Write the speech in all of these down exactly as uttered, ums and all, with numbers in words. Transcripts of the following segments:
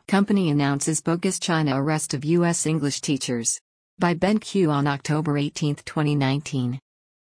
Company announces bogus China arrest of U S English teachers. By Ben Q on October eighteenth, twenty nineteen.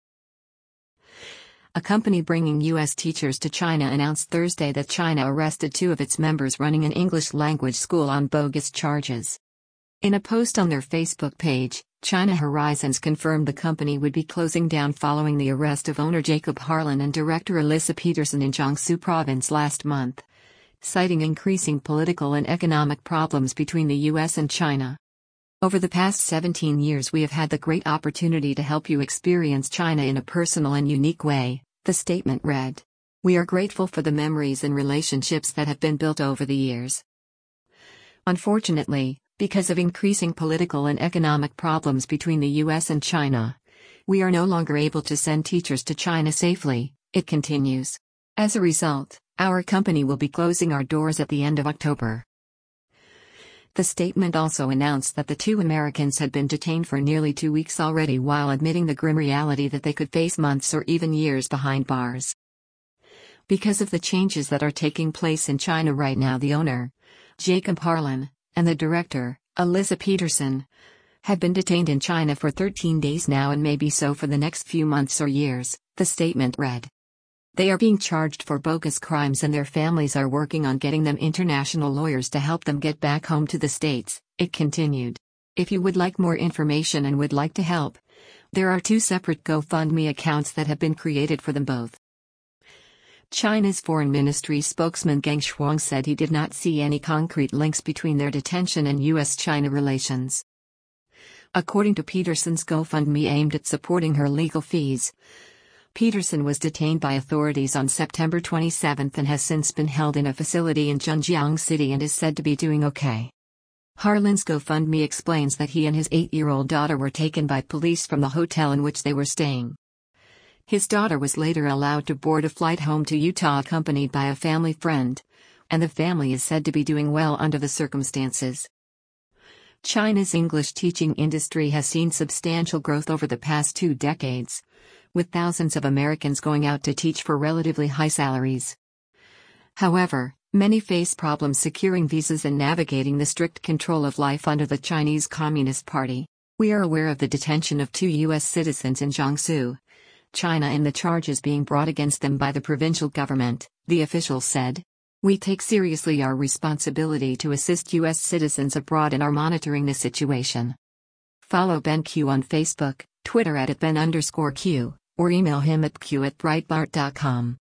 A company bringing U S teachers to China announced Thursday that China arrested two of its members running an English language school on bogus charges. In a post on their Facebook page, China Horizons confirmed the company would be closing down following the arrest of owner Jacob Harlan and director Alyssa Peterson in Jiangsu province last month, citing increasing political and economic problems between the U S and China. Over the past seventeen years, we have had the great opportunity to help you experience China in a personal and unique way, the statement read. We are grateful for the memories and relationships that have been built over the years. Unfortunately, because of increasing political and economic problems between the U S and China, we are no longer able to send teachers to China safely, it continues. As a result, our company will be closing our doors at the end of October. The statement also announced that the two Americans had been detained for nearly two weeks already, while admitting the grim reality that they could face months or even years behind bars. Because of the changes that are taking place in China right now, the owner, Jacob Harlan, and the director, Alyssa Peterson, have been detained in China for thirteen days now and may be so for the next few months or years, the statement read. They are being charged for bogus crimes and their families are working on getting them international lawyers to help them get back home to the States, it continued. If you would like more information and would like to help, there are two separate GoFundMe accounts that have been created for them both. China's Foreign Ministry spokesman Geng Shuang said he did not see any concrete links between their detention and U S China relations. According to Peterson's GoFundMe aimed at supporting her legal fees, Peterson was detained by authorities on September twenty-seventh and has since been held in a facility in Zhenjiang City and is said to be doing okay. Harlan's GoFundMe explains that he and his eight-year-old daughter were taken by police from the hotel in which they were staying. His daughter was later allowed to board a flight home to Utah accompanied by a family friend, and the family is said to be doing well under the circumstances. China's English teaching industry has seen substantial growth over the past two decades, with thousands of Americans going out to teach for relatively high salaries. However, many face problems securing visas and navigating the strict control of life under the Chinese Communist Party. We are aware of the detention of two U S citizens in Jiangsu, China, and the charges being brought against them by the provincial government, the official said. We take seriously our responsibility to assist U S citizens abroad and are monitoring the situation. Follow Ben Q on Facebook, Twitter at, at Ben underscore Q, or email him at q at breitbart dot com.